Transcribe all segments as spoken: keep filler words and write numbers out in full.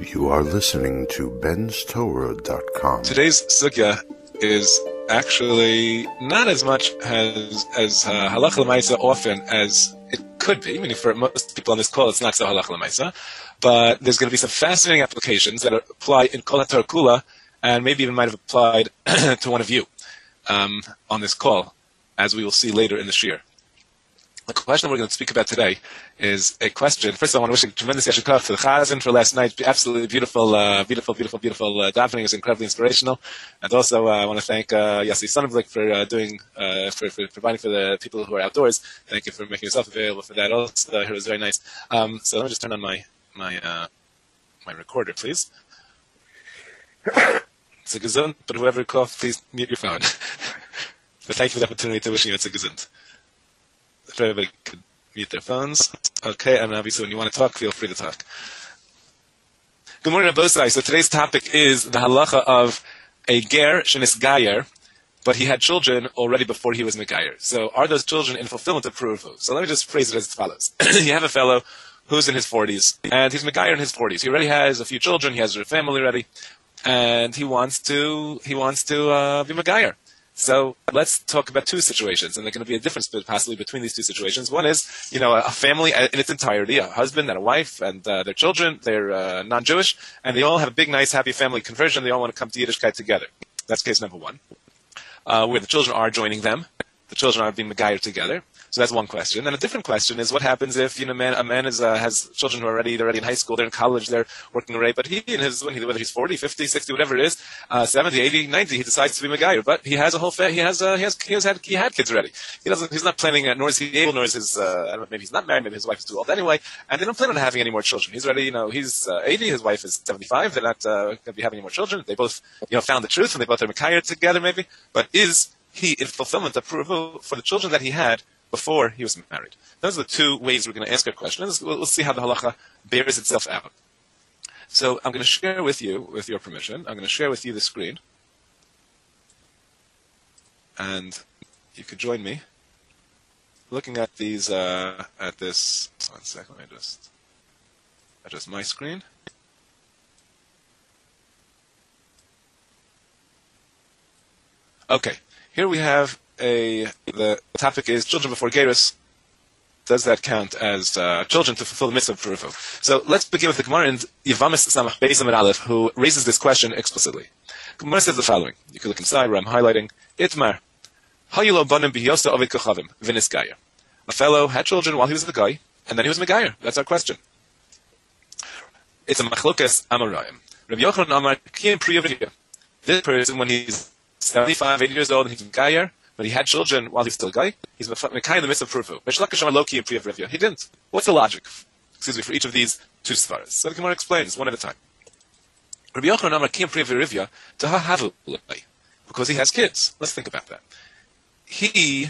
You are listening to Ben's Torah dot com. Today's sugya is actually not as much as as uh, halacha l'maisa often as it could be. Meaning, for most people on this call, it's not so halacha l'maisa, but there's going to be some fascinating applications that apply in kol haTorah kula, and maybe even might have applied to one of you um, on this call, as we will see later in the shiur. The question we're going to speak about today is a question. First, I want to wish a tremendous yashar koach to the Chazan for last night. Absolutely beautiful, uh, beautiful, beautiful, beautiful uh, davening. It was incredibly inspirational. And also, uh, I want to thank uh, Yossi Sonnenblick for uh, doing, uh, for, for providing for the people who are outdoors. Thank you for making yourself available for that. Also, I heard it was very nice. Um, so let me just turn on my my uh, my recorder, please. It's a gesund, but whoever coughed, please mute your phone. But thank you for the opportunity to wish you it's a gesund. If everybody could mute their phones. Okay, and obviously when you want to talk, feel free to talk. Good morning, Rabosai. So today's topic is the halacha of a ger shenis gayer, but he had children already before he was megayer. So are those children in fulfillment of pruvu? So let me just phrase it as follows. You have a fellow who's in his forties, and he's megayer in his forties. He already has a few children, he has a family already, and he wants to, he wants to uh, be megayer. So let's talk about two situations, and there's going to be a difference possibly between these two situations. One is, you know, a family in its entirety, a husband and a wife and uh, their children, they're uh, non-Jewish, and they all have a big, nice, happy family conversion. They all want to come to Yiddishkeit together. That's case number one, uh, where the children are joining them. The children are being megayer together. So that's one question. And a different question is what happens if, you know, man, a man is, uh, has children who are already, they're already in high school, they're in college, they're working already, but he, in his, when he, whether he's forty, fifty, sixty, whatever it is, uh, seventy, eighty, ninety, he decides to be megayer, but he has a whole, fa- he has, uh, he has, he has had, he had kids already. He doesn't, he's not planning, uh, nor is he able, nor is his, uh, I don't know, maybe he's not married, maybe his wife is too old anyway, and they don't plan on having any more children. He's already, you know, he's, uh, eighty, his wife is seventy-five, they're not, uh, going to be having any more children. They both, you know, found the truth, and they both are megayer together maybe, but is he in fulfillment of pruvu for the children that he had before he was married? Those are the two ways we're going to ask our question. We'll, we'll see how the halacha bears itself out. So I'm going to share with you, with your permission, I'm going to share with you the screen. And you could join me looking at these, uh, at this, one second, let me just adjust my screen. Okay, here we have A, the topic is children before gerus. Does that count as uh, children to fulfill the mitzvah of pruvu? So let's begin with the Gemara in Yevamos Samach Beis Amud Aleph, who raises this question explicitly. Gemara says the following. You can look inside where I'm highlighting. Itmar, hayulo banim biyosa ovid kochavim v'nis gayer. A fellow had children while he was the guy, and then he was megayer. That's our question. It's a machlokas amarayim. Rabbi Yochanan Amar kiyem priyavriya. This person, when he's seventy-five, eighty years old, and he's megayer, but he had children while he was still a guy, he's mekai in the midst of pruvu. He didn't. What's the logic? Excuse me, for each of these two svaras. So the Gemara explains one at a time. Rabbi Yochanan Amar Kiyem Priya V'Rivya Taha Havu L'Ay, because he has kids. Let's think about that. He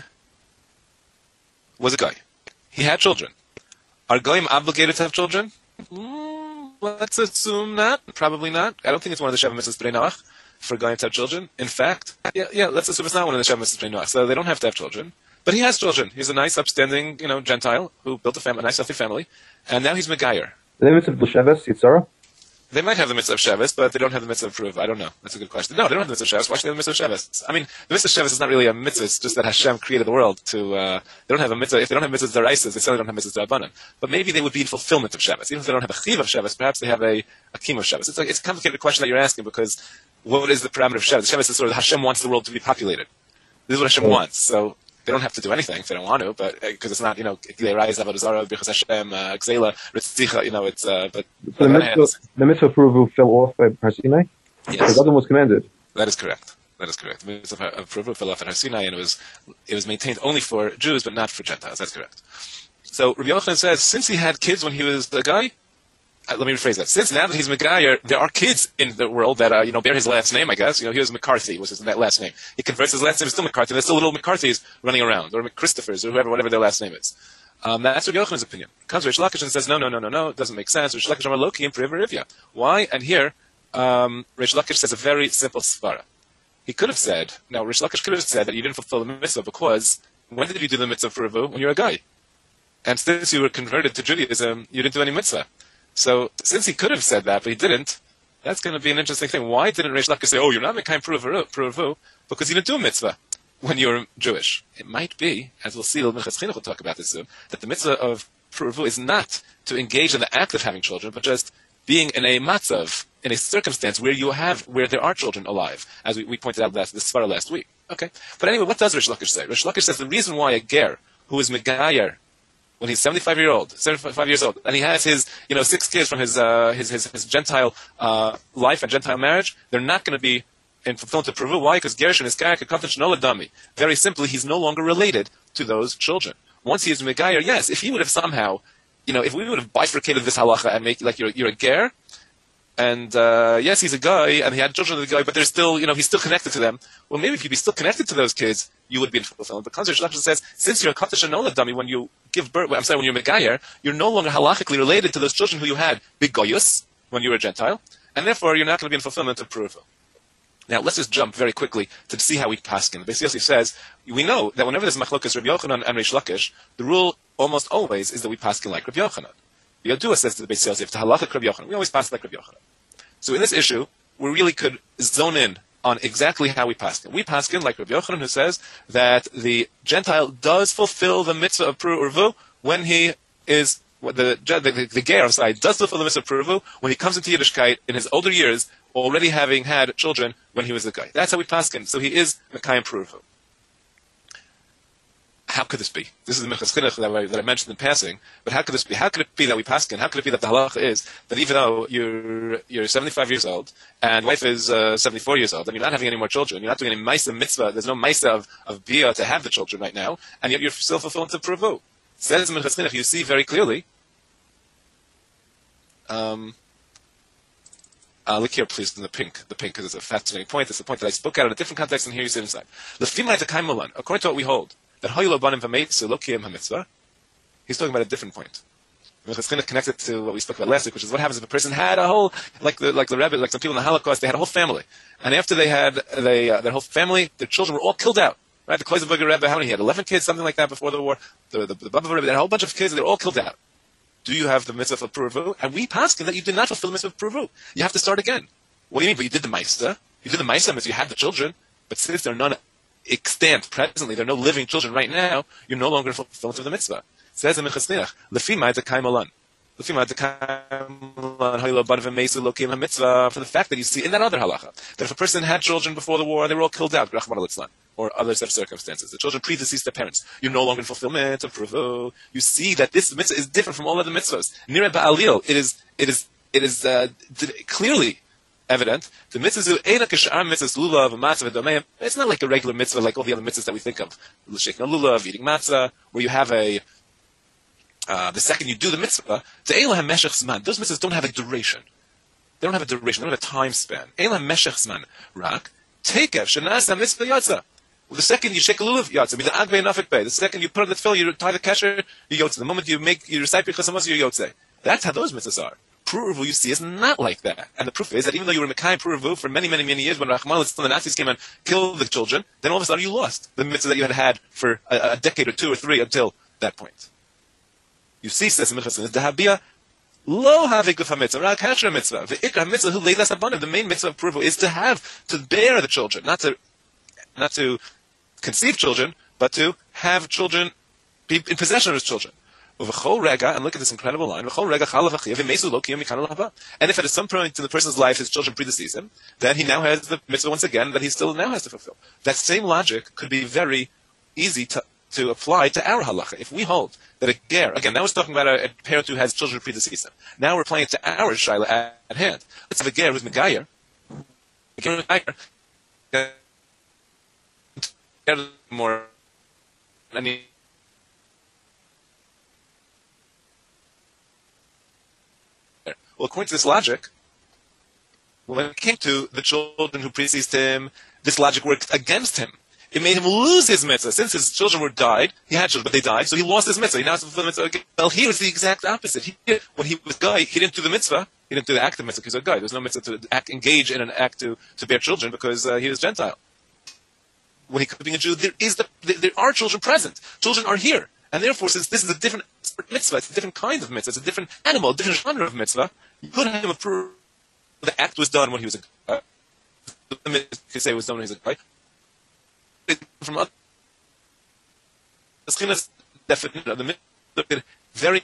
was a guy. He had children. Are goyim obligated to have children? Mm, let's assume not. Probably not. I don't think it's one of the Sheva Mitzvahs B'nai Noach for going to have children. In fact, yeah, yeah, let's assume it's not one of the Sheva Mitzvahs B'nai Noach, so they don't have to have children. But he has children. He's a nice, upstanding, you know, Gentile who built a, fam- a nice, healthy family, and now he's megayer. The mitzvah of Sheves, Yitzhara? They might have the mitzvah of Sheves, but they don't have the mitzvah of Pruv. I don't know. That's a good question. No, they don't have the mitzvah of Sheves. Why should they have the mitzvah of Sheves? I mean, the mitzvah of Sheves is not really a mitzvah. It's just that Hashem created the world to, uh, they don't have a mitzvah. If they don't have mitzvahs d'oraisas, they certainly don't have mitzvahs d'Rabbanan. But maybe they would be in fulfillment of Sheves. Even if they don't have a chiv of Sheves, perhaps they have a, a kim of Sheves. It's a, it's a complicated question that you're asking because what is the parameter of Sheves? Sheves is sort of Hashem wants the world to be populated. This is what Hashem wants. So they don't have to do anything if they don't want to, but because uh, it's not, you know, they rise Avodah Zarah, Birchas Hashem, Gzeila, Ritzicha, you know, it's, uh, but so the mitzvah, the mitzvah of Pruvu fell off at Har Sinai? Yes. The other one was commanded. That is correct. That is correct. The mitzvah of Pruvu fell off at Har Sinai, and it was, it was maintained only for Jews, but not for Gentiles. That's correct. So Rabbi Yochanan says, since he had kids when he was a guy, Uh, let me rephrase that. Since now that he's megayer, there are kids in the world that uh, you know bear his last name. I guess you know he was McCarthy, was his that last name. He converts his last name is still McCarthy. There's still little McCarthys running around, or McChristopher's, or whoever, whatever their last name is. Um, that's Rabbi Yochanan's opinion. Comes Rish Lakish and says, no, no, no, no, no, it doesn't make sense. Rish Lakish Amar Lo Kiyem Priya V'Rivya. Why? And here, um, Rish Lakish says a very simple svara. He could have said, now Rish Lakish could have said that you didn't fulfill the mitzvah because when did you do the mitzvah for Revu? When you were a guy. And since you were converted to Judaism, you didn't do any mitzvah. So since he could have said that, but he didn't, that's going to be an interesting thing. Why didn't Reish Lakish say, oh, you're not Mekayim Pruvu, because you didn't do a mitzvah when you were Jewish? It might be, as we'll see, Minchas Chinuch will talk about this soon, that the mitzvah of Pruvu is not to engage in the act of having children, but just being in a matzav, in a circumstance where you have, where there are children alive, as we, we pointed out last, this svara last week. Okay, but anyway, what does Reish Lakish say? Reish Lakish says the reason why a ger who is megayer when he's seventy-five year old, seventy-five years old, and he has his, you know, six kids from his uh, his, his his Gentile uh, life and Gentile marriage, they're not going to be in fulfillment of Pruvu. Why? Because Gershon is Kayak Kaftan Shnola Dami. Very simply, he's no longer related to those children. Once he is megayer, yes, if he would have somehow, you know, if we would have bifurcated this halacha and make like you're you're a ger. And, uh, yes, he's a guy, and he had children with the guy, but they're still, you know, he's still connected to them. Well, maybe if you'd be still connected to those kids, you would be in fulfillment. But Kanzer Shlachim says, since you're a Katash Anola dummy, when you give birth, I'm sorry, when you're Megayer, you're no longer halachically related to those children who you had, big goyus, when you were a Gentile, and therefore you're not going to be in fulfillment of Pruvu. Now, let's just jump very quickly to see how we paskin. Beis Yosef says, we know that whenever there's machlokas Rabbi Yochanan and Reish Lakish, the rule almost always is that we paskin like Rabbi Yochanan. Yodua says to the Beis Yosef, to halacha Rabbi Yochanan. We always pass like Rabbi Yochanan. So in this issue, we really could zone in on exactly how we paskin. We paskin like Rabbi Yochanan, who says that the Gentile does fulfill the mitzvah of Pru Urvu when he is, the the, the, the Ger, sorry, does fulfill the mitzvah of Pru Urvu when he comes into Yiddishkeit in his older years, already having had children when he was a guy. That's how we paskin. So he is Mekayim Pru Urvu. How could this be? This is the Minchas Chinuch that I, that I mentioned in passing. But how could this be? How could it be that we paskin? How could it be that the halacha is that even though you're you're seventy-five years old and your wife is uh, seventy-four years old and you're not having any more children, you're not doing any ma'isa mitzvah, there's no ma'isa of, of bia to have the children right now, and yet you're still fulfilling the pruvu. Says the Minchas Chinuch, you see very clearly. Um, uh, look here, please, in the pink. The pink, because it's a fascinating point. It's a point that I spoke out in a different context, and here you sit inside. According to what we hold, that Hoylo Banim V'Meitzu Lo Kiyem HaMitzvah, he's talking about a different point. It's going to connect it to what we spoke about last week, which is what happens if a person had a whole, like the like the Rebbe, like some people in the Holocaust, they had a whole family, and after they had they uh, their whole family, their children were all killed out. Right? The Kloisenberger Rebbe, how many he had? Eleven kids, something like that, before the war. The the, the Baba Rebbe, they had a whole bunch of kids, and they're all killed out. Do you have the mitzvah of Pruvu? And we paskin that you did not fulfill the mitzvah of Pruvu. You have to start again. What do you mean? But you did the Maisa. You did the Maisa mitzvah. You had the children, but since they're none extant presently, there are no living children right now, you're no longer in fulfillment of the mitzvah. It says in Minchas Chinuch, Lefima D'Kaim Alan. Lefima D'Kaim Alan, Haylo Bad V'Meisa Lo Kiyem HaMitzvah, for the fact that you see in that other halacha, that if a person had children before the war, they were all killed out, Rachmana Litzlan, or other set of circumstances. The children predeceased their parents. You're no longer in fulfillment of Pruvu. You see that this mitzvah is different from all other mitzvahs. Nireh Ba'alil, it is, it is, it is uh, clearly evident. The mitzvah lulav, it's not like a regular mitzvah like all the other mitzvahs that we think of. Shaking a lulav, eating matzah, where you have a, uh, the second you do the mitzvah, those mitzvahs don't have a duration. They don't have a duration, they don't have a time span. Rak, tekev, shenasa mitzvah yatza. Well, the second you shake a lulav, yatza. The second you put on the tefillin, you tie the kasher, you yotze. The moment you make, you recite your chasamos, you yotze. That's how those mitzvahs are. Pruvu, you see, is not like that. And the proof is that even though you were Mekayim Pruvu for many, many, many years, when Rachmana Litzlan, the Nazis came and killed the children, then all of a sudden you lost the mitzvah that you had had for a, a decade or two or three until that point. You see, says the Minchas Chinuch, Dahabia lo havik mitzvah, rak hashra mitzvah, ve'ikra mitzvah hu leilas abanim. The main mitzvah of Pruvu is to have, to bear the children, not to, not to conceive children, but to have children, be in possession of his children. And look at this incredible line. And if at some point in the person's life his children predecease him, then he now has the mitzvah once again that he still now has to fulfill. That same logic could be very easy to, to apply to our halacha. If we hold that a ger, again, now we're talking about a, a parent who has children who predecease him. Now we're applying it to our shaila at, at hand. Let's have a ger who's megayer. More, I mean, well, according to this logic, when it came to the children who predeceased him, this logic worked against him. It made him lose his mitzvah. Since his children were died, he had children, but they died, so he lost his mitzvah. He now has to fulfill the mitzvah again. Well, here was the exact opposite. He, when he was a guy, he didn't do the mitzvah. He didn't do the act of mitzvah because he was a guy. There was no mitzvah to act, engage in an act to, to bear children because uh, he was Gentile. When he could be a Jew, there is the, there, there are children present. Children are here. And therefore, since this is a different mitzvah, it's a different kind of mitzvah, it's a different animal, a different genre of mitzvah, you couldn't have him approve the act was done when he was a guy. You could say it was done when he was a guy. From other, the Schina's definition of the mitzvah, very,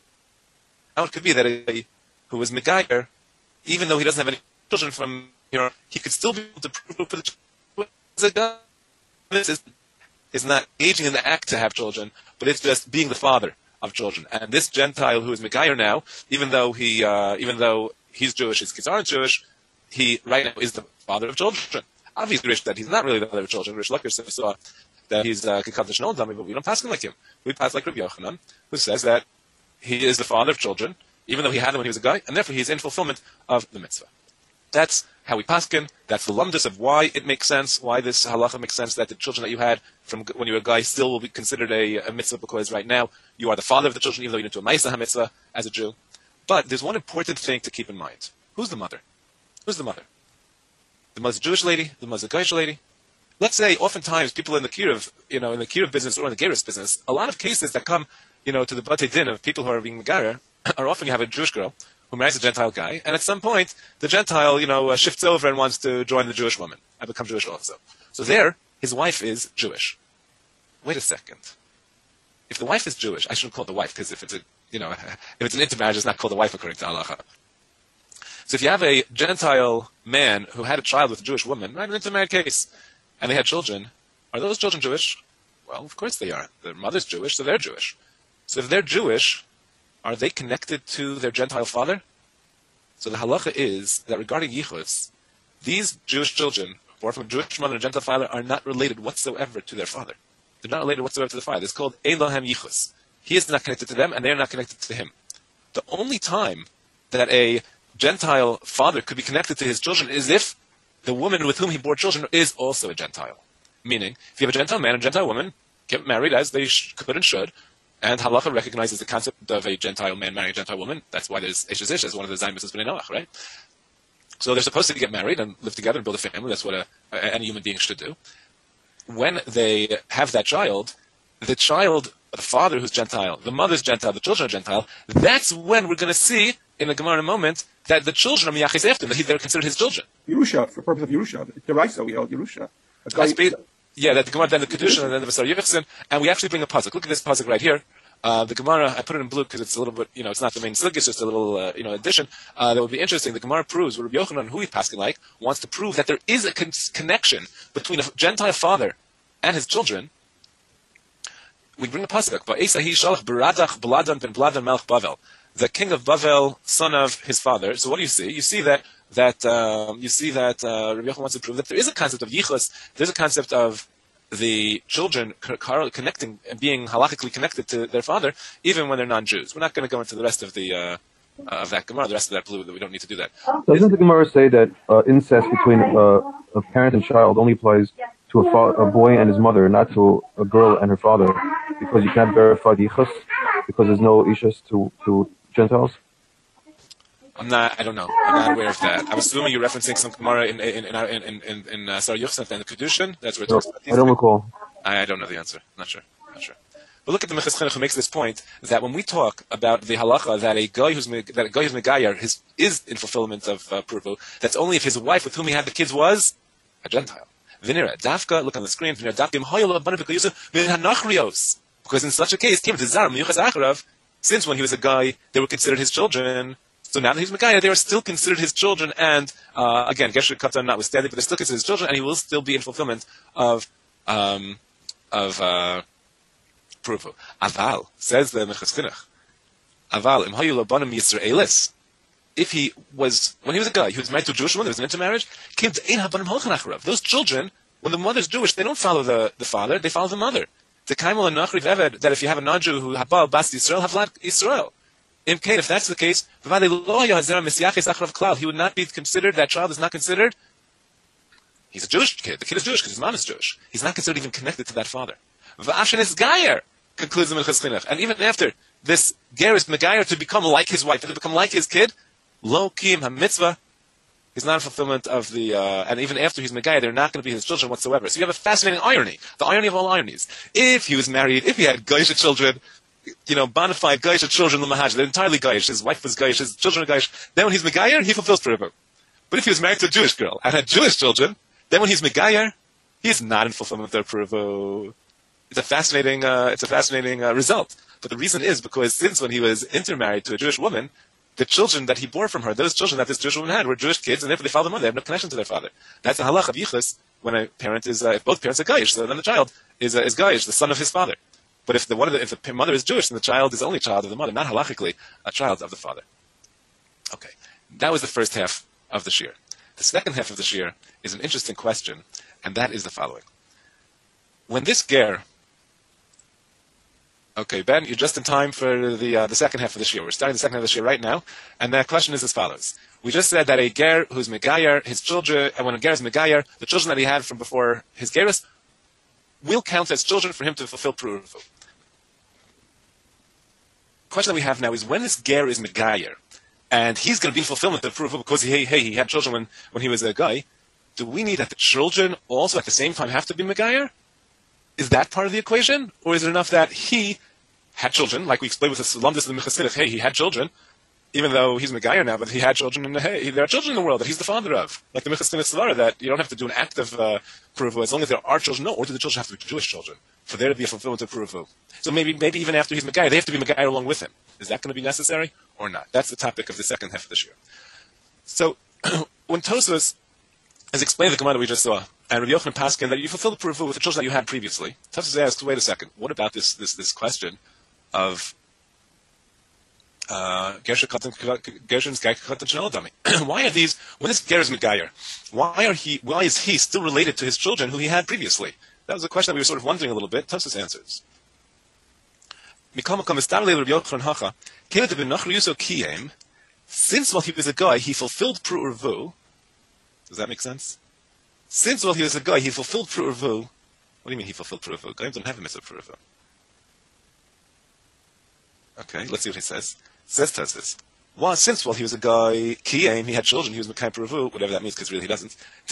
how it could be that a guy who was Megayer, even though he doesn't have any children from here, he could still be able to prove for the children as a guy. This is, is not engaging in the act to have children, but it's just being the father of children. And this Gentile who is Megayer now, even though he, uh, even though he's Jewish, his kids aren't Jewish, he right now is the father of children. Obviously, Rish that he's not really the father of children. Rish Lakish saw that he's uh, Kekav Shnol Dami, but we don't pass him like him. We pass like Rabbi Yochanan, who says that he is the father of children, even though he had them when he was a guy, and therefore he is in fulfillment of the mitzvah. That's how we paskin. That's the lumdus of why it makes sense, why this halacha makes sense, that the children that you had from when you were a guy still will be considered a, a mitzvah, because right now you are the father of the children, even though you didn't do a ma'aseh ha-mitzvah as a Jew. But there's one important thing to keep in mind. Who's the mother? Who's the mother? The mother's a Jewish lady, the mother's a Goyish lady. Let's say oftentimes people in the kiruv, you know, in the kiruv business or in the gerus business, a lot of cases that come, you know, to the batei din of people who are being megayer are often you have a Jewish girl who marries a Gentile guy, and at some point the Gentile, you know, uh, shifts over and wants to join the Jewish woman and become Jewish also. So there, his wife is Jewish. Wait a second. If the wife is Jewish, I shouldn't call it the wife, because if it's a, you know, if it's an intermarriage, it's not called a wife according to halacha. So if you have a Gentile man who had a child with a Jewish woman, right, an intermarried case, and they had children, are those children Jewish? Well, of course they are. Their mother's Jewish, so they're Jewish. So if they're Jewish, are they connected to their Gentile father? So the halacha is that regarding yichus, these Jewish children, born from a Jewish mother and a Gentile father, are not related whatsoever to their father. They're not related whatsoever to the father. It's called Elohem yichus. He is not connected to them, and they are not connected to him. The only time that a Gentile father could be connected to his children is if the woman with whom he bore children is also a Gentile. Meaning, if you have a Gentile man and a Gentile woman, get married as they sh- could and should, and halacha recognizes the concept of a Gentile man marrying a Gentile woman. That's why there's Ish Ish as one of the Zayim B'nai Noach, right? So they're supposed to get married and live together and build a family. That's what a, a, any human being should do. When they have that child, the child, the father who's Gentile, the mother's Gentile, the children are Gentile, that's when we're going to see, in the Gemara in a moment, that the children are miyachis after him, that they're considered his children. Yerusha, for the purpose of Yerusha. The Raisa, we held Yerusha. Yeah, that the Gemara, then the Kedushin, and then the Vasar Yichsin, and we actually bring a puzzle. Look at this puzzle right here. Uh, the Gemara, I put it in blue because it's a little bit, you know, it's not the main sugya, it's just a little, uh, you know, addition. Uh, that would be interesting. The Gemara proves, what Rabbi Yochanan, who he passing like, wants to prove that there is a con- connection between a Gentile father and his children. We bring a pasuk, Va'esahi shalach beradach Baladan ben Baladan melech Bavel, the king of Bavel, son of his father. So what do you see? You see that that um, you see that uh, Rabbi Yochanan wants to prove that there is a concept of yichus. There's a concept of the children connecting and being halachically connected to their father, even when they're non-Jews. We're not going to go into the rest of the uh, uh, of that Gemara, the rest of that blue. That we don't need to do that. Doesn't the Gemara say that uh, incest between uh, a parent and child only applies to a, fa- a boy and his mother, not to a girl and her father, because you can't verify the yichus, because there's no ishus to, to Gentiles? I'm not. I don't know. I'm not aware of that. I'm assuming you're referencing some Gemara in in in in in, in, in uh, Sarah Yochsef and the Kedushin. That's where it No, talks about these I don't things. recall. I, I don't know the answer. Not sure. Not sure. But look at the Mechas Chinuch who makes this point that when we talk about the halacha that a guy who's that a guy who's megayer his is in fulfillment of uh, pruvu, that's only if his wife with whom he had the kids was a Gentile. Vinira Dafka. Look on the screen. Vinira Dafka Imhoyel Abanav Yusuf Vinhanachrios. Because in such a case, came to Zar Miyuchas Acharav. Since when he was a guy, they were considered his children. So now that he's Megaya, they are still considered his children, and uh, again, Gesher Katan notwithstanding, but they're still considered his children, and he will still be in fulfillment of um, of uh, Pruvu. Aval, says the Mechas Chinuch, Aval, im hayu labanim Yisraelis, if he was, when he was a guy, he was married to a Jewish woman, there was an intermarriage, came to Ein Habanim Holchan Acharav. Those children, when the mother's Jewish, they don't follow the, the father, they follow the mother. The Kaimel and Nachriv Eved, that if you have a non-Jew who Habal Bas Yisrael, Havlat Yisrael. If that's the case, he would not be considered, that child is not considered, he's a Jewish kid, the kid is Jewish because his mom is Jewish. He's not considered even connected to that father. Concludes the Minchas Chinuch. And even after this ger is megayer to become like his wife, to become like his kid, lo kiyum ha-mitzvah, He's not in fulfillment of the, uh, and even after he's Megayah, they're not going to be his children whatsoever. So you have a fascinating irony, the irony of all ironies. If he was married, if he had Goyish children, you know, bona fide Goyish children, the Mahaj, they're entirely Goyish, his wife was Goyish, his children are Goyish, then when he's Megayah, he fulfills Pruvu. But if he was married to a Jewish girl and had Jewish children, then when he's Megayah, he is not in fulfillment of their Pruvu. It's a fascinating, uh, it's a fascinating uh, result. But the reason is because since when he was intermarried to a Jewish woman, the children that he bore from her, those children that this Jewish woman had, were Jewish kids, and therefore they follow the mother. They have no connection to their father. That's the halach of yichus when a parent is, uh, if both parents are Goyish, so then the child is uh, is Goyish, the son of his father. But if the one of the, if the mother is Jewish, then the child is only child of the mother, not halachically a child of the father. Okay, that was the first half of the shir. The second half of the shir is an interesting question, and that is the following: when this ger Okay, Ben, you're just in time for the uh, the second half of the year. We're starting the second half of the year right now, and the question is as follows. We just said that a ger who's megayer, his children, and when a ger is megayer, the children that he had from before his gerus will count as children for him to fulfill pruvu. The question that we have now is when this ger is megayer, and he's going to be in fulfillment of pruvu because he, hey, he had children when, when he was a guy, do we need that the children also at the same time have to be megayer? Is that part of the equation? Or is it enough that he had children, like we explained with the Salamdis and the Mechasidif, hey, he had children, even though he's Megayer now, but he had children, and hey, there are children in the world that he's the father of. Like the Mechasidif Svara, that you don't have to do an active uh, Pruvu as long as there are children. No, or do the children have to be Jewish children for there to be a fulfillment of Pruvu? So maybe maybe even after he's Megayer, they have to be Megayer along with him. Is that going to be necessary or not? That's the topic of the second half of this year. So when Tosfos has explained the Gemara that we just saw, and Rabbi Yochanan Paskin, that you fulfill the Pruvu with the children that you had previously, Tosfos asks, wait a second, what about this this this question of uh, Gershon's Gai Katan Shnei Dami? Why are these, when this Ger is Megayer, why are he, why is he still related to his children who he had previously? That was a question that we were sort of wondering a little bit. Tosfos answers. Since while he was a guy, he fulfilled Pru'urvu. Does that make sense? Since while he was a guy, he fulfilled Pru'urvu. What do you mean he fulfilled Pru'urvu? Guys don't have a mitzvah Pru'urvu. Okay, let's see what he says. Says Tosfos. Well, since while he was a guy, Kiyem, he had children, he was Mekai Pru'urvu, whatever that means, because really he doesn't.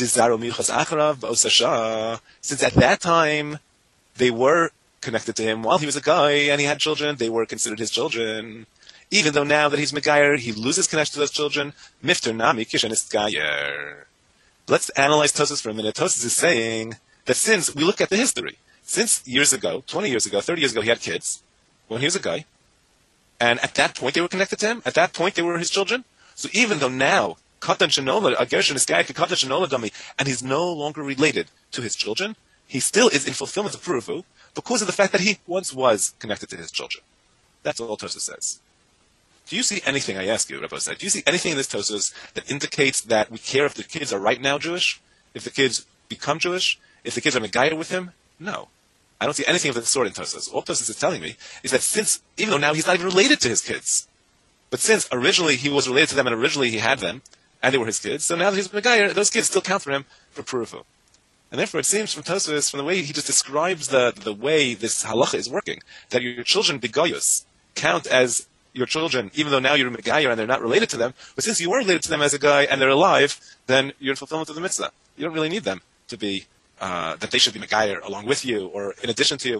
Since at that time, they were connected to him while he was a guy, and he had children, they were considered his children. Even though now that he's Megayer, he loses connection to those children. Mifter Nami Kishan is Gayer. Let's analyze Tosfos for a minute. Tosfos is saying that since we look at the history, since years ago, twenty years ago, thirty years ago, he had kids when he was a guy, and at that point they were connected to him. At that point they were his children. So even though now Katan Shenola, a Gershon is Gayer, Katan Shenola Dami, and he's no longer related to his children, he still is in fulfillment of Pru'urvu because of the fact that he once was connected to his children. That's all Tosfos says. Do you see anything, I ask you, Rabbi said, do you see anything in this Tosfos that indicates that we care if the kids are right now Jewish? If the kids become Jewish? If the kids are Megayer with him? No. I don't see anything of the sort in Tosfos. All Tosfos is telling me is that since, even though now he's not even related to his kids, but since originally he was related to them and originally he had them, and they were his kids, so now that he's Megayer, those kids still count for him for Pru'urvu. And therefore it seems from Tosfos, from the way he just describes the, the way this halacha is working, that your children, Begoyos, count as your children, even though now you're a Megayer and they're not related to them, but since you were related to them as a guy and they're alive, then you're in fulfillment of the mitzvah. You don't really need them to be, uh, that they should be Megayer along with you or in addition to you.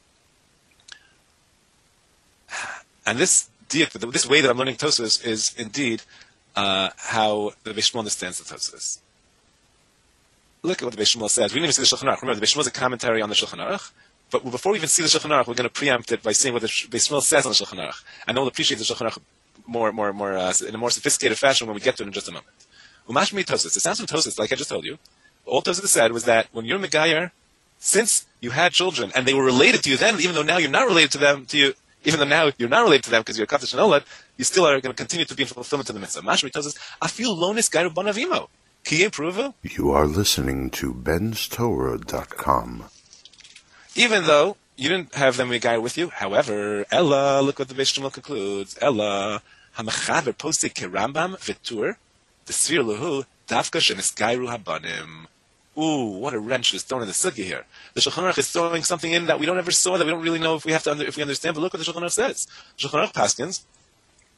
And this this way that I'm learning Tosfos is indeed uh, how the Beis Shmuel understands the Tosfos. Look at what the Beis Shmuel says. We didn't even see the Shulchan Aruch. Remember, the Beis Shmuel is a commentary on the Shulchan Aruch. But before we even see the Shulchan Aruch, we're going to preempt it by seeing what the Beis Shmuel says on the Shulchan Aruch. And then we'll appreciate the Shulchan Aruch more, more, more, uh, in a more sophisticated fashion when we get to it in just a moment. Umashmi Tosfos. It sounds from Tosfos, like I just told you. All Tosfos said was that when you're Megayer, since you had children and they were related to you then, even though now you're not related to them, to you, even though now you're not related to them because you're Katan Shnei Olad, you still are going to continue to be in fulfillment of the mitzvah. Mashmi Tosfos. I feel lonis Gair Banavimo. Kiyem Pru'urvu. You are listening to Ben's Torah dot com. Even though you didn't have them Megayer with you, however, Ella, look what the Beis Shmuel concludes. Ella, hamachaver posted kerambam v'tur, the svir luhu dafka shenisgairu habanim. Ooh, what a wrench is thrown in the sugya here. The Shulchan Aruch is throwing something in that we don't ever saw, that we don't really know if we have to under, if we understand. But look what the Shulchan Aruch says. Shulchan Aruch paskins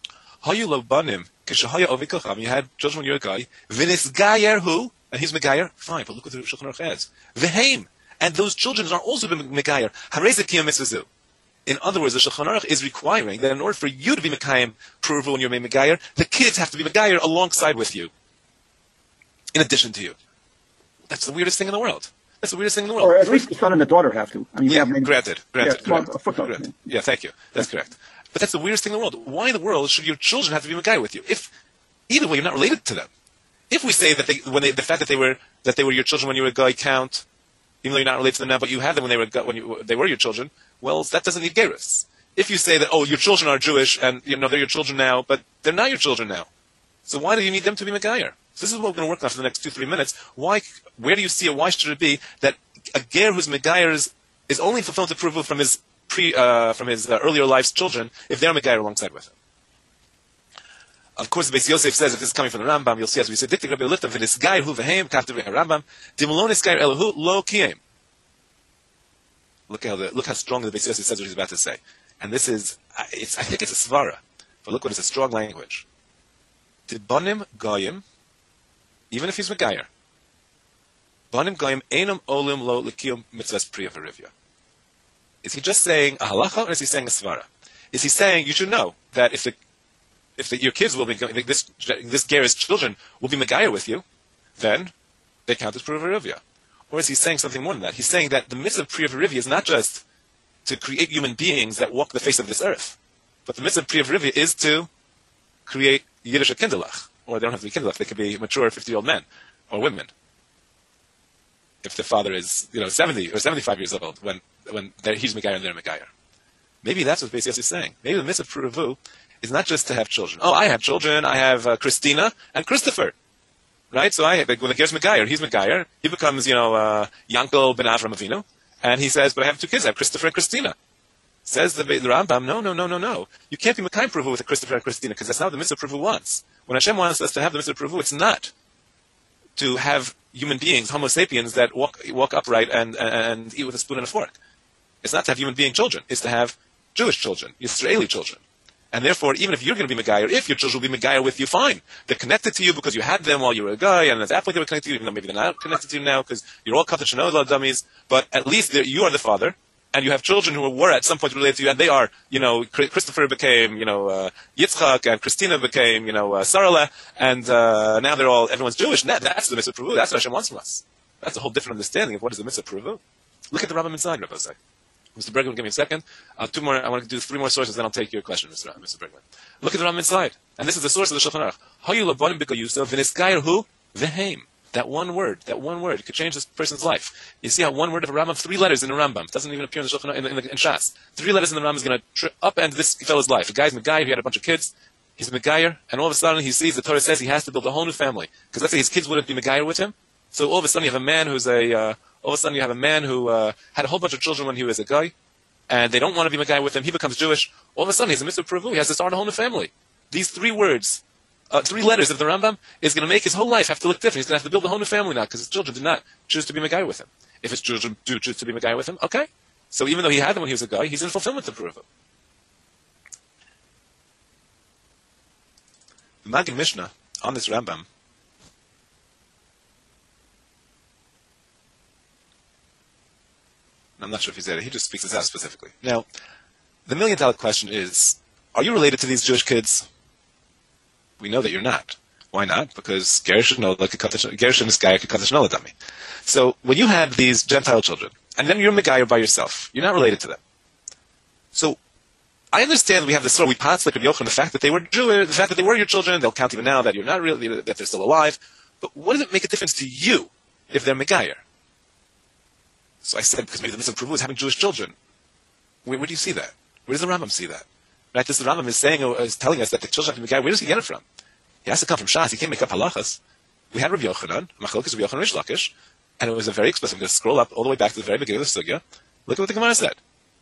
Hayu lo banim, kishahaya ovikocham, you had children when you were a guy, vinis gayer who, and he's megayer, fine, but look what the Shulchan Aruch adds. Vehaim, and those children are also megayer, harezekiyam mitzvazu. In other words, the Shulchan Aruch is requiring that in order for you to be mekayim pruvu when you're megayer, the kids have to be megayer alongside with you, in addition to you. That's the weirdest thing in the world. That's the weirdest thing in the world. Or at least the son and the daughter have to. I mean, yeah, have many, granted, granted, yeah, granted, a footnote. granted. Yeah, thank you. That's correct. But that's the weirdest thing in the world. Why in the world should your children have to be megayer with you? If either way, you're not related to them. If we say that they, when they, the fact that they were that they were your children when you were a guy count, even though you're not related to them now, but you had them when they were when you, they were your children, well, that doesn't need gerus. If you say that, oh, your children are Jewish and you know they're your children now, but they're not your children now, so why do you need them to be megayer? So this is what we're going to work on for the next two three minutes. Why? Where do you see it? Why should it be that a ger who's megayer is, is only fulfilled to prove from his pre uh, from his uh, earlier life's children if they're megayer alongside with him? Of course, the Beis Yosef says if this is coming from the Rambam, you'll see as we say, "Diktik Rabbi Lifta v'nis gayer hu v'heim kafter v'Rambam dimalonis gayer elahu lo kiyem." Look how the, look how strong the Beis Yosef says what he's about to say, and this is it's I think it's a svara, but look what it's a strong language. Tibanim goyim, even if he's megayer, banim goyim einam olim lo lekiyum mitzvahs priya v'rivya. Is he just saying a halacha, or is he saying a svara? Is he saying you should know that if the if the, your kids will be this this ger's children will be megayer with you, then they count as priya v'rivya? Or is he saying something more than that? He's saying that the mitzvah of priya v'rivya is not just to create human beings that walk the face of this earth, but the mitzvah of priya v'rivya is to create Yiddish kinderlach, or they don't have to be kinderlach; they could be mature fifty-year-old men or women. If the father is, you know, seventy or seventy-five years old when when he's megayer and they're megayer, maybe that's what Beis Yosef is saying. Maybe the mitzvah of pruvu is not just to have children. Oh, I have children. I have uh, Christina and Christopher, right? So I have, when the ger's megayer, he's megayer. He becomes, you know, uh, Yankel ben Avram Avinu, and he says, "But I have two kids. I have Christopher and Christina." Says the, the Rambam, no, no, no, no, no. You can't be Mekayim Pruvu with a Christopher and Christina, because that's not what the Mitzvah Pruvu wants. When Hashem wants us to have the Mitzvah Pruvu, it's not to have human beings, Homo sapiens, that walk walk upright and, and eat with a spoon and a fork. It's not to have human being children. It's to have Jewish children, Israeli children. And therefore, even if you're going to be Megayer, if your children will be Megayer with you, fine. They're connected to you because you had them while you were a guy, and at that point they were connected to you, even though maybe they're not connected to you now, because you're all Kata Shanola dummies, but at least you are the father. And you have children who were at some point related to you, and they are, you know, Christopher became, you know, uh, Yitzchak, and Christina became, you know, uh, Sarala, and uh, now they're all, everyone's Jewish. And that, that's the Mitzvah Pruvu. That's what Hashem wants from us. That's a whole different understanding of what is the Mitzvah Pruvu. Look at the Rambam inside, Rabbi Zay. Mister Bergman, give me a second. Uh, two more, I want to do three more sources, then I'll take your question, Mister Ra- Mister Bergman. Look at the Rambam inside. And this is the source of the Shulchan Aruch. Hayu labonim b'koyusa v'niskayer hu v'heim. That one word, that one word, could change this person's life. You see how one word of a Rambam, three letters in a Rambam, doesn't even appear in the Shulchan in, in, in Shas. Three letters in the Rambam is going to tri- upend this fellow's life. The guy's Megayer, he had a bunch of kids, he's Megayer, and all of a sudden he sees the Torah says he has to build a whole new family. Because let's say his kids wouldn't be Megayer with him, so all of a sudden you have a man who's a, uh, all of a sudden you have a man who uh, had a whole bunch of children when he was a guy, and they don't want to be Megayer with him, he becomes Jewish, all of a sudden he's a Mitzvah Pruvu, he has to start a whole new family. These three words, Uh, three letters of the Rambam is going to make his whole life have to look different. He's going to have to build a whole new family now because his children did not choose to be Megayer with him. If his children do choose to be Megayer with him, okay. So even though he had them when he was a guy, he's in fulfillment to prove it. The Maggid Mishnah on this Rambam I'm not sure if he's there. He just speaks this out specifically. Now, the million dollar question is, are you related to these Jewish kids? We know that you're not. Why not? Because Gershon is Gaia Kekatash Noladami. So when you had these Gentile children, and then you're Megayer by yourself, you're not related to them. So I understand we have this sort of we pass like Rabbi Yochanan, the fact that they were Jewish, the fact that they were your children, they'll count even now that you're not really, that they're still alive. But what does it make a difference to you if they're Megayer? So I said, because maybe the Mitzvah Pruvu is having Jewish children. Where, where do you see that? Where does the Rambam see that? Right? This the Rambam is saying, or is telling us that the children have to be Megayer. Where does he get it from? He has to come from Shas. He can't make up halachas. We had Rabbi Yochanan, Machlokes Rabbi Yochanan Rish Lakish, and it was a very explicit. I'm going to scroll up all the way back to the very beginning of the sugya. Look at what the Gemara said.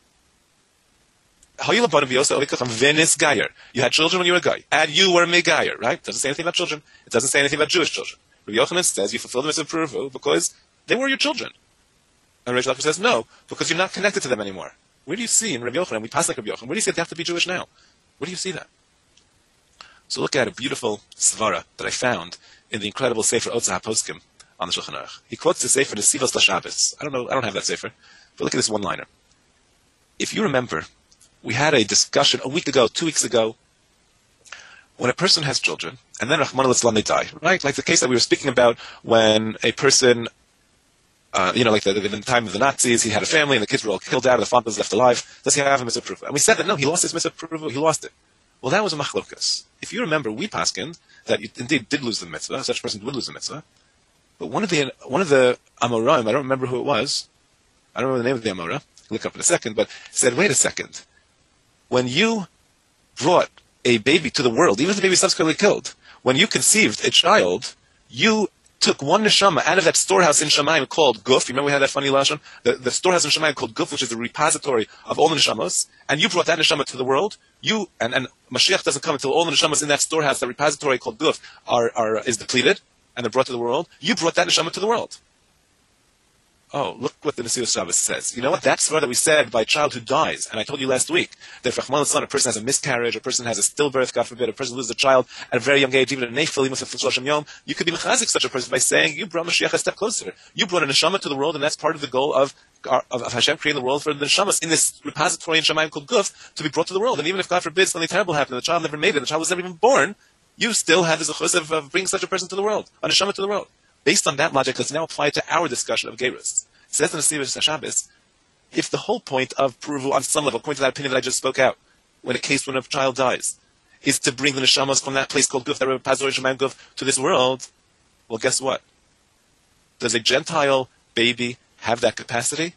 You had children when you were a guy, and you were Megayer, right? It doesn't say anything about children. It doesn't say anything about Jewish children. Rabbi Yochanan says you fulfilled the mitzvah pruvu because they were your children. And Rish Lakish says no, because you're not connected to them anymore. Where do you see in Rabbi Yochanan, we pass like Rabbi Yochanan, where do you see they have to be Jewish now? Where do you see that? So look at a beautiful svara that I found in the incredible Sefer Otzah HaPoskim on the Shulchan Aruch. He quotes the Sefer the Sivos LaShabbos. I don't know, I don't have that Sefer, but look at this one-liner. If you remember, we had a discussion a week ago, two weeks ago, when a person has children, and then Rahman al-Islam, they die, right? Like the case that we were speaking about when a person, uh, you know, like the, the, in the time of the Nazis, he had a family and the kids were all killed out, and the father was left alive. Does he have a mitzvah? And we said that no, he lost his mitzvah, he lost it. Well, that was a machlokas. If you remember, we paskined that you indeed did lose the mitzvah, such a person would lose the mitzvah. But one of the one of the Amoraim, I don't remember who it was, I don't remember the name of the Amora, I'll look up in a second, but said, wait a second. When you brought a baby to the world, even if the baby is subsequently killed, when you conceived a child, you took one neshama out of that storehouse in Shamayim called Guf. You remember we had that funny lashon? The, the storehouse in Shamayim called Guf, which is the repository of all the neshamos, and you brought that neshama to the world. You and, and Mashiach doesn't come until all the neshamas in that storehouse, the repository called Guf, are, are is depleted and they're brought to the world. You brought that neshama to the world. Oh, look what the Nesilas Shabbos says. You know what? That's what we said by a child who dies. And I told you last week that if Rahman al-Islam, a person has a miscarriage, a person has a stillbirth, God forbid, a person loses a child at a very young age, even a nefil, even for yom, you could be mechazik such a person by saying, you brought Mashiach a step closer. You brought a neshama to the world, and that's part of the goal of, of, of Hashem creating the world for the neshamas in this repository in Shamayim called Guf to be brought to the world. And even if, God forbid, something terrible happened, and the child never made it, and the child was never even born, you still have the zechus of, of bringing such a person to the world, a neshama to the world. Based on that logic, let's now apply it to our discussion of Gerus. Says in the Sivos Shabbos, if the whole point of Peruvu on some level, according to that opinion that I just spoke out, when a case when a child dies, is to bring the neshamas from that place called Guf, that repository Shamayim Guf, to this world, well, guess what? Does a Gentile baby have that capacity?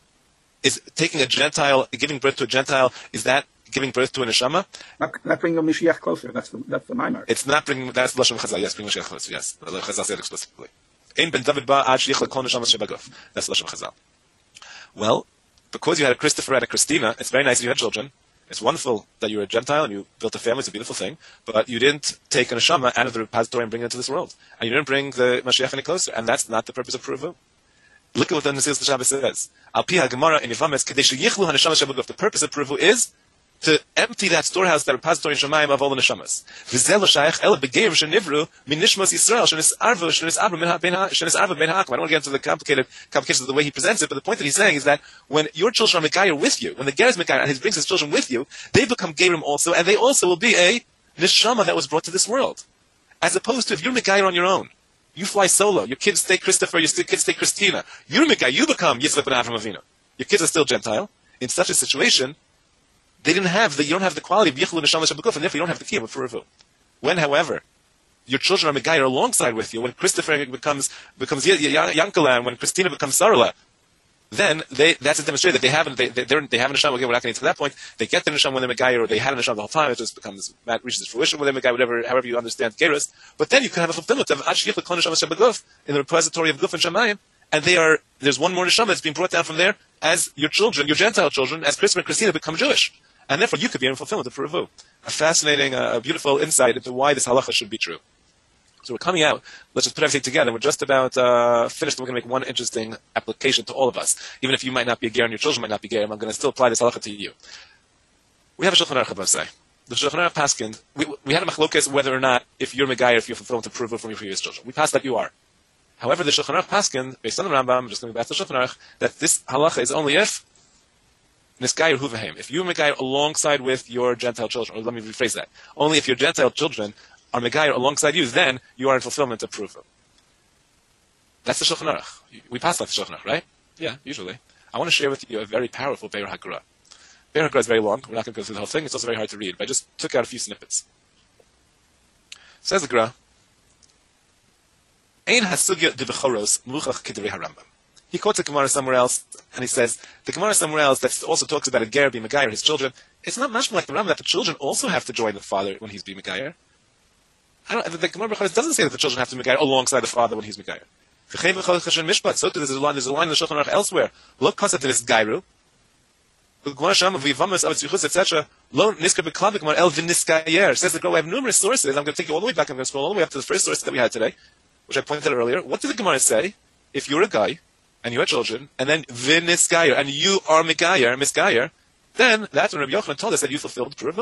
Is taking a Gentile, giving birth to a Gentile, is that giving birth to a neshama? Not, not bringing a Mashiach closer. That's the that's the minor. It's not bringing. That's the Lashon Chazal. Yes, bringing Mashiach closer. Yes, the Chazal said explicitly. Ein ben David ba ad shlich lekol neshamas shebaguf. That's the Lashon Chazal. Well, because you had a Christopher and a Christina, it's very nice that you had children. It's wonderful that you're a Gentile and you built a family. It's a beautiful thing. But you didn't take a neshama out of the repository and bring it into this world, and you didn't bring the Mashiach any closer. And that's not the purpose of Peruvu. Look at what the Nesilas Shabbos says. Al pi haGemara in Yevamis kadesh yichlu haneshamas shebaguf. The purpose of Peruvu is to empty that storehouse, that repository in Shamayim of all the neshamas. V'zeh lo shayach ela begeir shenivru min nishmos Yisrael shenis arvu shenis arvu shenis arvu ben ha'akum. I don't want to get into the complicated complications of the way he presents it, but the point that he's saying is that when your children are megayer with you, when the ger is megayer and he brings his children with you, they become gerim also, and they also will be a neshama that was brought to this world. As opposed to if you're megayer on your own, you fly solo, your kids stay Christopher, your kids stay Christina, you're megayer, you become Yitzchak ben Avram Avinu. Your kids are still Gentile. In such a situation, they didn't have the, you don't have the quality of Yichlu Neshama Shabakuf, and therefore you don't have the kiyum of Peruvu. When, however, your children are Megayer alongside with you, when Christopher becomes, becomes Yankala, and when Christina becomes Sarala, then they, that's a demonstration that they haven't, they, they, they're, they have a Neshama. Okay, we're not getting to that point. They get the Neshama when they're Megayer, or they had a Neshama the whole time, it just becomes, that reaches its fruition when they're Megayer, whatever, however you understand Gerus. But then you can have a fulfillment of Ash Yichlu Neshama Shabakuf in the repository of Guf and Shamayim, and they are, there's one more Neshama that's being brought down from there as your children, your Gentile children, as Christopher and Christina become Jewish. And therefore, you could be in fulfillment of Peruvu. A fascinating, uh, a beautiful insight into why this halacha should be true. So we're coming out. Let's just put everything together. We're just about uh, finished. We're going to make one interesting application to all of us. Even if you might not be a ger and your children might not be ger, I'm going to still apply this halacha to you. We have a Shulchan Aruch Abosai. The Shulchan Aruch paskined. We, we had a machlokes whether or not if you're megayer, if you're fulfillment of Peruvu from your previous children. We passed that you are. However, the Shulchan Aruch paskined, based on the Rambam, I'm just going to go back to the Shulchan Aruch, that this halacha is only if Niskayer Huvahem. If you Megayer alongside with your Gentile children, or let me rephrase that. Only if your Gentile children are Megayer alongside you, then you are in fulfillment of Peruvu. That's the Shulchan Aruch. We passed that the Shulchan Aruch, right? Yeah, usually. I want to share with you a very powerful Be'er HaGra. Be'er HaGra is very long. We're not going to go through the whole thing. It's also very hard to read. But I just took out a few snippets. Says the Gra, Ein hasugya de b'choros muchach k'derei harambam. He quotes a Gemara somewhere else, and he says, the Gemara somewhere else that also talks about a ger being megayer, his children, it's not much more like the Rambam that the children also have to join the father when he's being megayer. I don't, the Gemara doesn't say that the children have to be megayer alongside the father when he's megayer. So there's a line, there's a line in the Shulchan Aruch elsewhere. Look, concept in this gairu. The Gemara Shama v'yivamas avtzichus et cetera. Lo nisker b'klavik mar el v'niskayer. Says the Gemara. We have numerous sources. I'm going to take you all the way back. I'm going to scroll all the way up to the first source that we had today, which I pointed out earlier. What did the Gemara say? If you're a guy and you have children, and then v'niskayer, and you are megayer, miskayer, then that's when Rabbi Yochanan told us that you fulfilled Peruvu.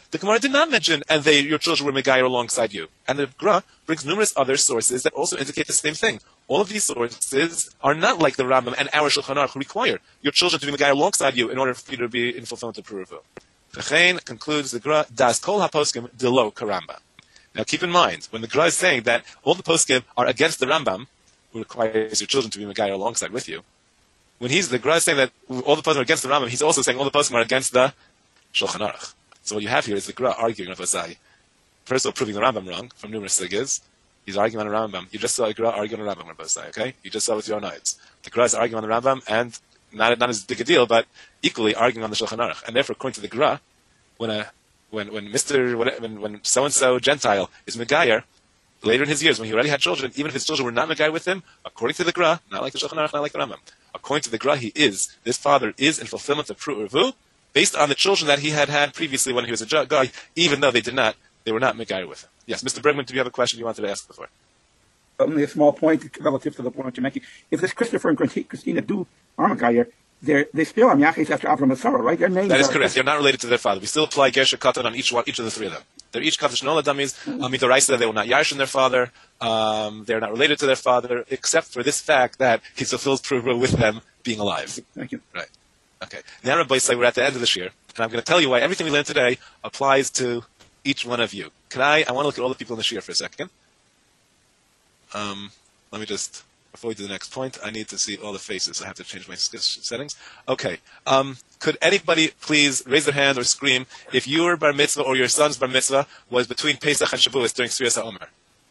the Gemara did not mention, and they, your children were Megayer alongside you. And the Gra brings numerous other sources that also indicate the same thing. All of these sources are not like the Rambam and our Shulchan Aruch who require your children to be Megayer alongside you in order for you to be in fulfillment of Puruvu. V'chein concludes the Gra, Das Kol HaPoskim Delo Karamba. Now keep in mind, when the Gra is saying that all the poskim are against the Rambam, who requires your children to be Megayer alongside with you, when he's the Gra is saying that all the poskim are against the Rambam, he's also saying all the poskim are against the Shulchan Aruch. So what you have here is the Gra arguing with Osai. First of all, proving the Rambam wrong from numerous sigas. He's arguing on the Rambam. You just saw a Gra arguing on the Rambam with Osai, okay? You just saw it with your own eyes. The Gra is arguing on the Rambam, and not, not as big a deal, but equally arguing on the Shulchan Aruch. And therefore, according to the Gra, when a when when Mister when when so and so Gentile is Megayer, later in his years when he already had children, even if his children were not Megayer with him, according to the Gra, not like the Shulchan Aruch, not like the Rambam, according to the Gra, he is this father is in fulfillment of Puruvu, based on the children that he had had previously when he was a guy, even though they did not, they were not Megayer with him. Yes, Mister Bergman, do you have a question you wanted to ask before? Only a small point relative to the point you're making. If this Christopher and Christina do are Megayer, they're they still am Yachis after Avram and Sarah, right? Their names. That is are, correct. They're not related to their father. We still apply Gesher Katan on each one, each of the three of them. They're each Katan Shnola Damis. Midoraisa, they will not Yarshin their father. Um, they're not related to their father, except for this fact that he fulfills Puruvu with them being alive. Thank you. Right. Okay. Now, Rabbi say we're at the end of this year, and I'm going to tell you why everything we learned today applies to each one of you. Can I? I want to look at all the people in the shir for a second. Um, let me just. Before we do the next point, I need to see all the faces. I have to change my settings. Okay. Um, could anybody please raise their hand or scream if your bar mitzvah or your son's bar mitzvah was between Pesach and Shavuos during Sfiras HaOmer?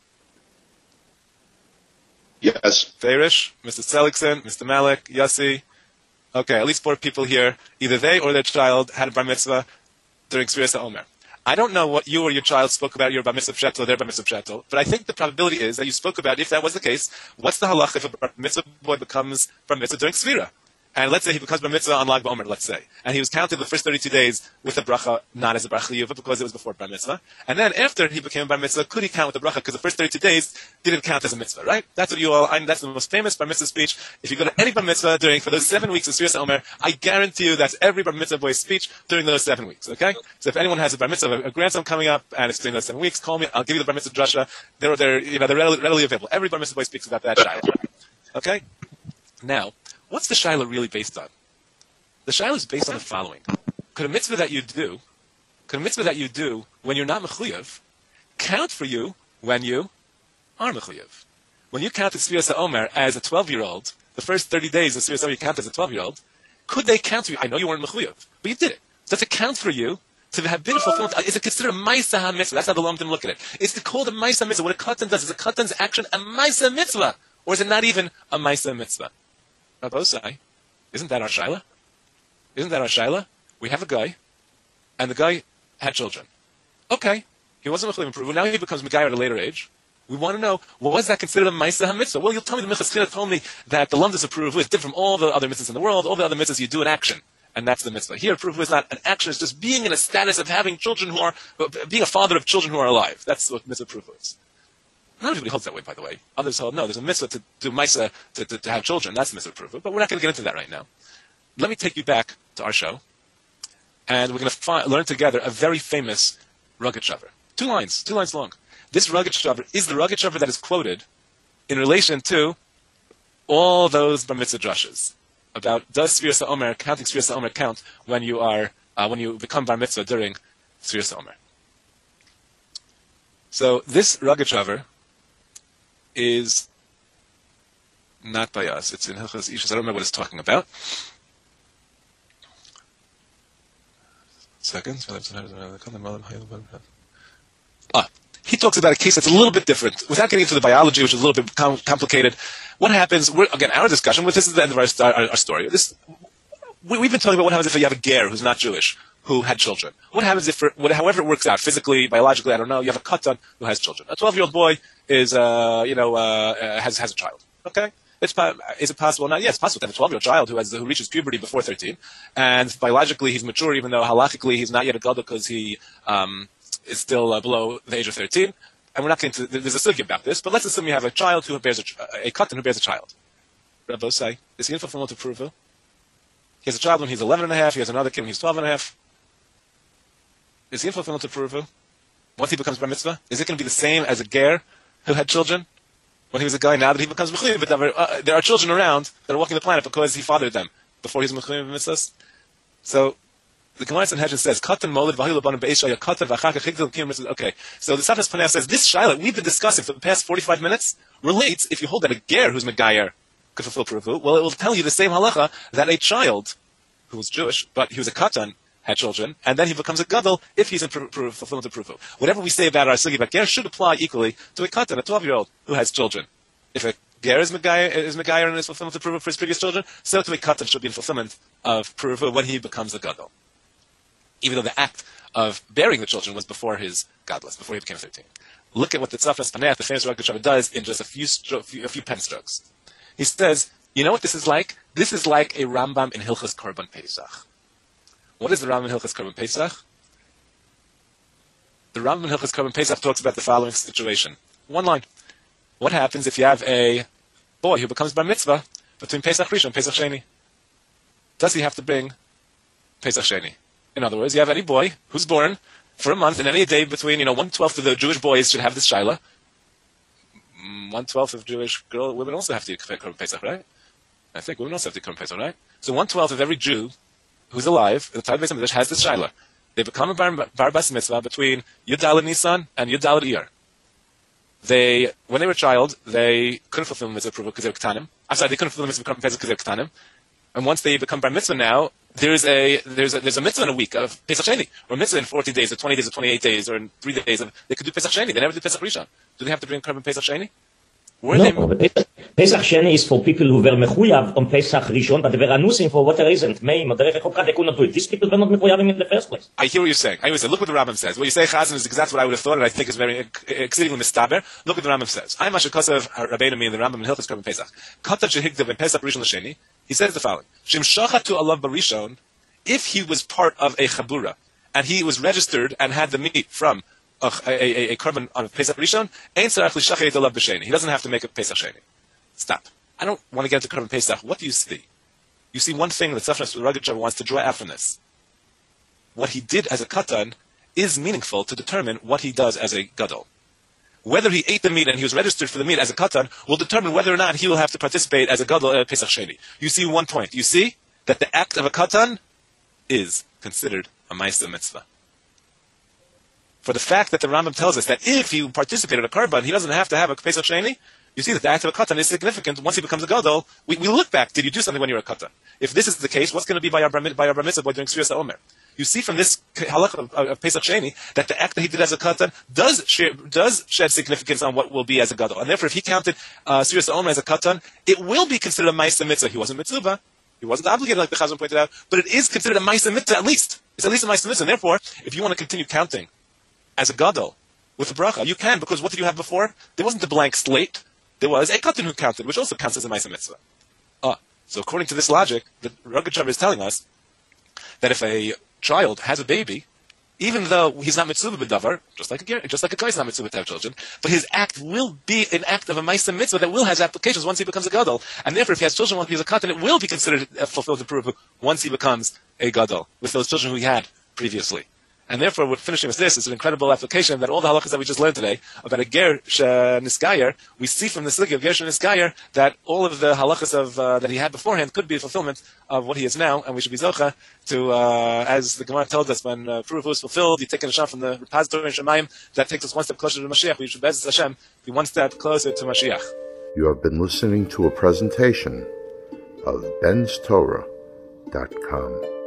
Yes. Feirish, Mister Seligson, Mister Malik, Yossi. Okay, at least four people here. Either they or their child had a bar mitzvah during Sfiras HaOmer. I don't know what you or your child spoke about your bar mitzvah pshetel or their bar mitzvah pshetel, but I think the probability is that you spoke about, if that was the case, what's the halach if a bar mitzvah boy becomes bar mitzvah during Sfira? And let's say he becomes bar mitzvah on Lag BaOmer, let's say. And he was counted the first thirty-two days with a bracha, not as a bracha yuva, because it was before bar mitzvah. And then after he became bar mitzvah, could he count with the bracha? Because the first thirty-two days didn't count as a mitzvah, right? That's what you all, I, that's the most famous bar mitzvah speech. If you go to any bar mitzvah during, for those seven weeks of Sfiras HaOmer, I guarantee you that's every bar mitzvah boy's speech during those seven weeks, okay? So if anyone has a bar mitzvah, a grandson coming up, and it's during those seven weeks, call me, I'll give you the bar mitzvah drasha. They're, they're, you know, they're readily, readily available. Every bar mitzvah boy speaks about that shayla. Okay? Now, what's the shayla really based on? The shayla is based on the following. Could a mitzvah that you do, could a mitzvah that you do when you're not mechuyev, count for you when you are mechuyev? When you count the Sfiras HaOmer as a twelve-year-old, the first thirty days of Sfiras HaOmer you count as a twelve-year-old, could they count for you? I know you weren't mechuyev, but you did it. Does it count for you to have been fulfilled? Is it considered a Maisa HaMitzvah? That's how the Lomdim look at it. Is it called a Maisa Mitzvah? What a Katan does, is a Katan's action a Maisa Mitzvah? Or is it not even a Maisa Mitzvah? Rabbosai, isn't that our shayla? Isn't that our shayla? We have a guy, and the guy had children. Okay, he wasn't mechuyev in Puruvu. Now he becomes Megayer at a later age. We want to know, well, was that considered a Maisa HaMitzvah? Well, you'll tell me the Mitzvah told me that the Lumdus of Puruvu is different from all the other mitzvahs in the world. All the other mitzvahs you do in action, and that's the mitzvah. Here, Puruvu is not an action; it's just being in a status of having children who are, being a father of children who are alive. That's what mitzvah Puruvu is. Not everybody holds that way, by the way. Others hold, no, there's a mitzvah to do Maisa, to, to, to have children. That's the mitzvah Puruvu. But we're not going to get into that right now. Let me take you back to our show, and we're going to fi- learn together a very famous Rugged Shaver. Two lines, two lines long. This Rugged Shaver is the Rugged Shaver that is quoted in relation to all those bar mitzvah drushes about does Sfiras HaOmer, counting Sfiras HaOmer count when you are uh, when you become bar mitzvah during Sfiras HaOmer. So this Rugged Shaver is not by us. It's in Hilchos Ishus. I don't remember what it's talking about. Second. Ah, he talks about a case that's a little bit different. Without getting into the biology, which is a little bit com- complicated, what happens, we're, again, our discussion, with this is the end of our, our, our story. This, we, we've been talking about what happens if you have a ger who's not Jewish, who had children. What happens if, for, what, however it works out, physically, biologically, I don't know, you have a katan who has children. A twelve-year-old boy is, uh, you know, uh, has, has a child. Okay? It's, is it possible? Not, yes, it's possible to have a twelve-year-old child who has who reaches puberty before thirteen, and biologically he's mature, even though halachically he's not yet a gadol because he um, is still uh, below the age of thirteen. And we're not going to. There's a sugya about this, but let's assume you have a child who bears a, a katan who bears a child. Rabbi say, is he in fulfillment of Puruvu? He has a child when he's eleven and a half. He has another kid when he's twelve and a half. is he in fulfillment of Puruvu? Once he becomes bar mitzvah, is it going to be the same as a ger who had children when he was a guy? Now that he becomes mechuyev, but uh, there are children around that are walking the planet because he fathered them before he was mechuyev mitzvahs. So the Gemara in Sanhedrin says, "Katan molid v'hayu lebanim be'eshaya katan v'achaka chigdil kiyum mitzvah." Okay, so the Safnas Paneh says this shaila we've been discussing for the past forty-five minutes relates if you hold that a ger who's megayer could fulfill Puruvu. Well, it will tell you the same halacha that a child who was Jewish but he was a katan had children, and then he becomes a gadol if he's in pr- pr- fulfillment of Puruvu. Whatever we say about our sugi about ger should apply equally to a katan, a twelve-year-old who has children. If a ger is megayer is megayer and is fulfillment of Puruvu for his previous children, so to a katan should be in fulfillment of Puruvu when he becomes a gadol. Even though the act of bearing the children was before his gadlus, before he became thirteen. Look at what the Tzafnas Paneh, the famous Rosh Hashanah, does in just a few, stro- few, a few pen strokes. He says, you know what this is like? This is like a Rambam in Hilchos Korban Pesach. What is the Rambam in Hilchos Korban Pesach? The Rambam in Hilchos Korban Pesach talks about the following situation. One line. What happens if you have a boy who becomes bar mitzvah between Pesach Rishon and Pesach Sheni? Does he have to bring Pesach Sheni? In other words, you have any boy who's born for a month, and any day between, you know, one-twelfth of the Jewish boys should have this shaila. One-twelfth of Jewish girl, women also have to eat Korban Pesach, right? I think women also have to eat Korban Pesach, right? So one-twelfth of every Jew who's alive, the Talmud Beis HaMikdash, has this shaila. They become a bar, bar bas mitzvah between Yud Daled Nisan and Yud Daled Iyar. They, when they were a child, they couldn't fulfill the mitzvah approval because they were ketanim. I'm sorry, they couldn't fulfill the mitzvah Korban Pesach because they were ketanim. And once they become bar mitzvah now, there's a there's a there's a mitzvah in a week of Pesach Sheni, or a mitzvah in fourteen days, or twenty days, or twenty-eight days, or in three days. Of, they could do Pesach Sheni. They never do Pesach Rishon. Do they have to bring Korban Pesach Sheni? Were no, they... Pesach Sheni is for people who were mechuyav on Pesach Rishon, but they were anusim for whatever reason. May, they could not do it. These people were not mechuyavim in the first place. I hear what you're saying. I always say, look what the Rambam says. What you say, Chazan, is exactly what I would have thought, and I think is very exceedingly mistaber. Look what the Rambam says. I'm Ashikosav Rabbeinu in the Rambam in Hilchos Korban Pesach. Kata shehigdav in Pesach Rishon l'Sheni. He says the following: Shem shachatu alav barishon. If he was part of a chabura, and he was registered and had the meat from a, a, a, a korban on Pesach Rishon, ein tzarach l'shachet alav b'sheni. He doesn't have to make a Pesach Sheni. Stop. I don't want to get into Korban Pesach. What do you see? You see one thing that Tzafnas Rogatchover wants to draw out from this. What he did as a katan is meaningful to determine what he does as a gadol. Whether he ate the meat and he was registered for the meat as a katan will determine whether or not he will have to participate as a gadol at Pesach Sheni. You see one point. You see that the act of a katan is considered a ma'aseh mitzvah. For the fact that the Rambam tells us that if he participated in a korban, he doesn't have to have a Pesach Sheni, you see that the act of a katan is significant. Once he becomes a gadol, we, we look back, did you do something when you were a katan? If this is the case, what's going to be by our bar, by our bar mitzvah boy during Sfiras HaOmer? You see from this halakha of, of Pesach Sheni that the act that he did as a katan does share, does shed significance on what will be as a gadol. And therefore, if he counted uh, Sfiras HaOmer as a katan, it will be considered a ma'aseh mitzvah. He wasn't mitzvah. He wasn't obligated, like the Chazon pointed out, but it is considered a ma'aseh mitzvah at least. It's at least a ma'aseh mitzvah. And therefore, if you want to continue counting as a gadol with a bracha, you can, because what did you have before? There wasn't a blank slate. There was a katan who counted, which also counts as a ma'aseh mitzvah. Ah, so according to this logic, the Rogatchover is telling us that if a child has a baby, even though he's not mitzvah b'davar, just like a just like a guy is not mitzvah to have children, but his act will be an act of a ma'aseh mitzvah that will have applications once he becomes a gadol. And therefore, if he has children once he's a katan, it will be considered a fulfilled Puruvu once he becomes a gadol with those children who he had previously. And therefore, we're finishing with this. It's an incredible application that all the halachas that we just learned today about a ger niskayer, we see from the sugya of ger niskayer that all of the halachas of uh, that he had beforehand could be a fulfillment of what he is now, and we should be zocha to, uh, as the Gemara tells us, when uh, Puruvu is fulfilled, you take a shot from the repository in Shemayim, that takes us one step closer to Mashiach. We should Be'ezus Hashem be one step closer to Mashiach. You have been listening to a presentation of Ben's Torah dot com.